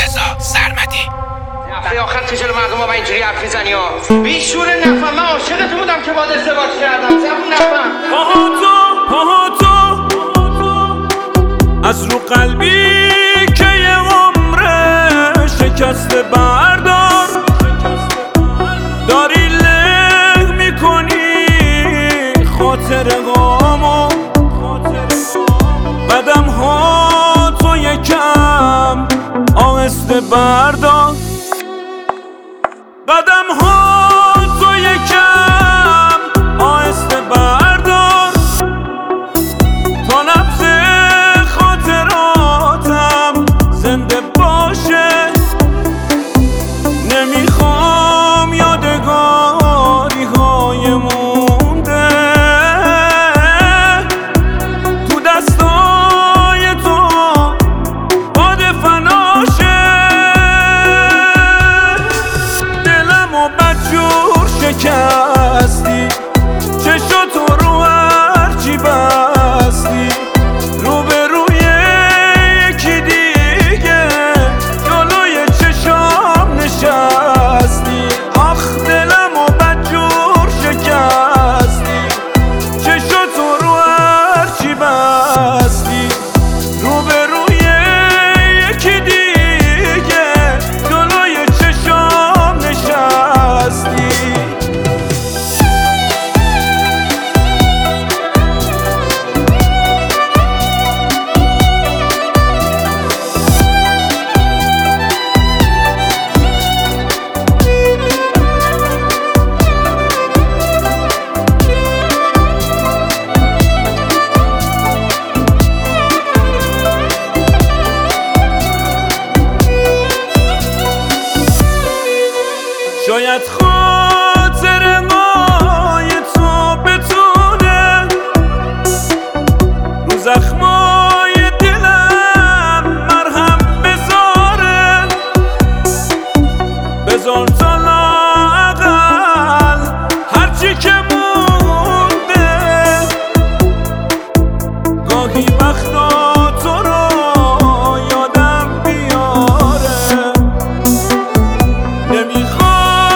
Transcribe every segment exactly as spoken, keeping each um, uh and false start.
مرتضی سرمدی. هفته آخر که جلو مردم ها با اینجوری حرف میزنی ها بیشور نفهم. من عاشقت بودم که باید ازدواج کردم. زبون نفهم. پاها تو پاها تو از رو قلبی که یه عمره شکسته بردار. داری له میکنی خاطر غامو. قدم ها تو یکم آهسته بردار. قدم ها تو یکم آهسته بردار تا نبض خاطراتم زنده باشه. نمیخوام یادگاری های مونده تو دستای تو باد فناشه. دلم و بدجور شکستی چشاتو رو هرچی بستی. رو به روی یکی دیگه جلوی چشام نشستی. آخ دلم و بدجور شکستی چشاتو رو هرچی بستی. رو به روی یکی دیگه جلوی چشام نشستی. شاید خاطر مای تو بتونه رو زخمای دلم مرهم بذاره. بذار تا لااقل هرچی که مونده گاهی وقتا تو رو یادم بیاره. نمیخوام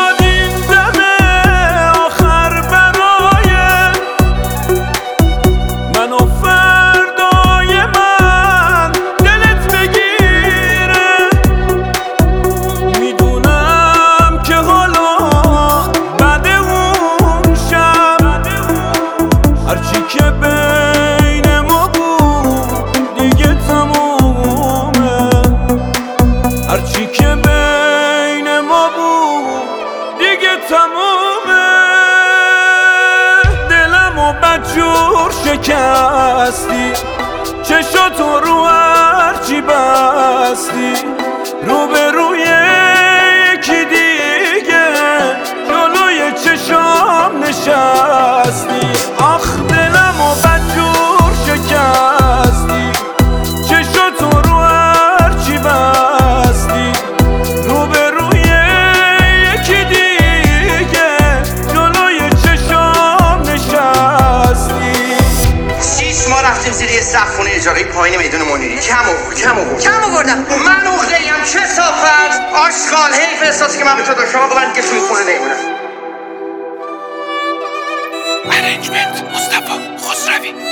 هرچی که بین ما بود دیگه تمومه. هرچی که بین ما بود دیگه تمومه. دلم و بدجور شکستی چشاتو رو هرچی بستی. رو به روی یکی دیگه جلوی چشام نشستی. آخ دلم و بدجور شکستی چشاتو رو هرچی بستی. رو به روی یکی دیگه جلوی چشام نشستی. شیش ماه رفتیم زیر یه سقف خونه اجاره پایین میدون منیری. کم آورد کم آورد کم آوردم. من اخلیم کثافت آشغال. حیف احساسی که من به تو داشتم. آقا من دیگه توی خونه نمیمونم. ارنجمنت مصطفی خسروی.